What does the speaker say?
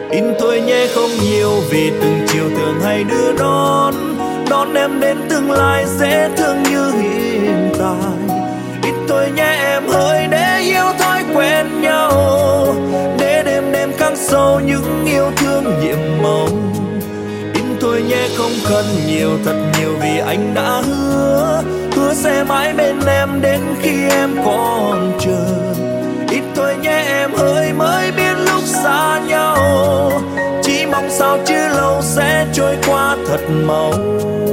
Ít thôi nhé không nhiều vì từng chiều thường hay đưa đón em đến tương lai dễ thương như hiện tại. Ít thôi nhé em hỡi để yêu thói quen nhau, để đêm đêm khắc sâu những yêu thương nhiệm mong. Ít thôi nhé không cần nhiều thật nhiều vì anh đã hứa sẽ mãi bên em đến khi em còn chờ. Ít thôi nhé em hỡi mới biết lúc xa nhau, chỉ mong sao chứ lâu sẽ trôi qua thật mau.